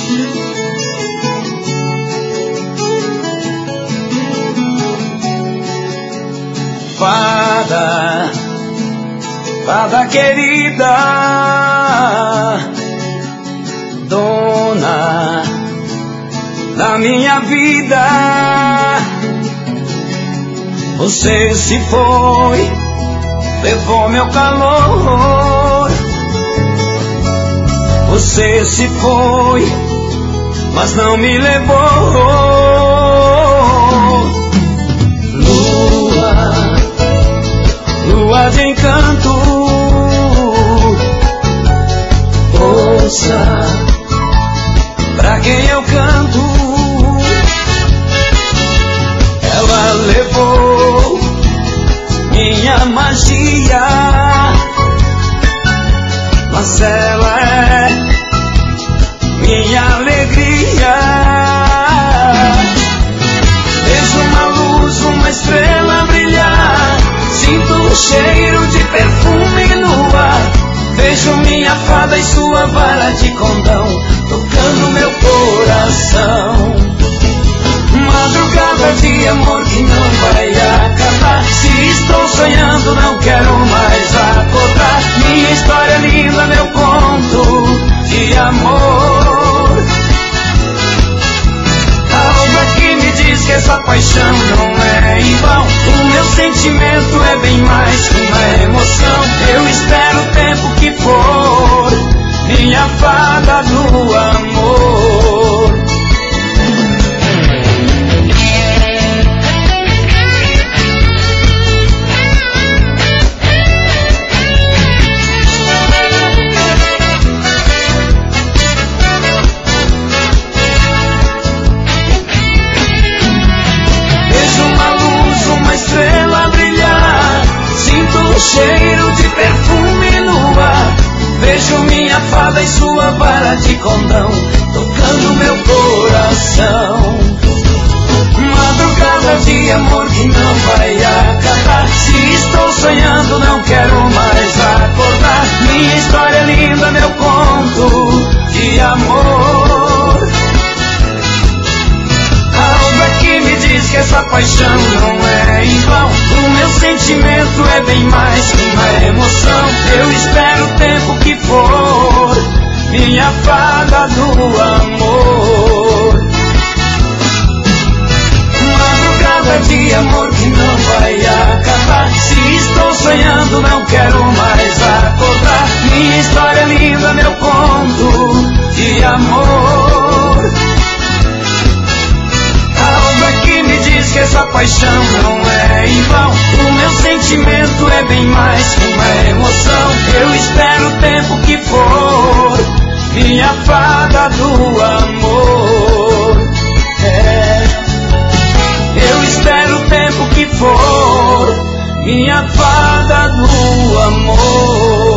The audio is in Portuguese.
Fada, fada querida, dona da minha vida, você se foi, levou meu calor. Você se foi, mas não me levou. Lua de encanto, ouça pra quem eu canto. Ela levou minha magia, mas ela é minha alegria. Vejo uma luz, uma estrela brilhar, sinto o cheiro de perfume no ar. Vejo minha fada e sua vara de condão tocando meu coração. Madrugada de amor que não vai acabar. Se estou sonhando, não quero mais acordar. Minha história é linda, meu conto de amor. Algo aqui me diz que essa paixão não é em vão. O meu sentimento é bem mais que uma emoção. Eu espero o tempo que for, minha fada do amor. Cheiro de perfume no ar. Vejo minha fada e sua vara de condão tocando meu coração. Madrugada de amor que não vai acabar. Se estou sonhando, não quero mais acordar. Minha história é linda, meu conto de amor. Algo aqui me diz que essa paixão não é em vão. O meu sentimento é bem mais que uma emoção. Eu espero o tempo que for, minha fada do amor. Madrugada de amor que não vai acabar. Se estou sonhando, não quero mais acordar. Minha história é linda, meu conto de amor. Algo aqui me diz que essa paixão não é em vão. O meu sentimento é bem mais que uma emoção. Eu espero o tempo que for, minha fada do amor. Eu espero o tempo que for, minha fada do amor.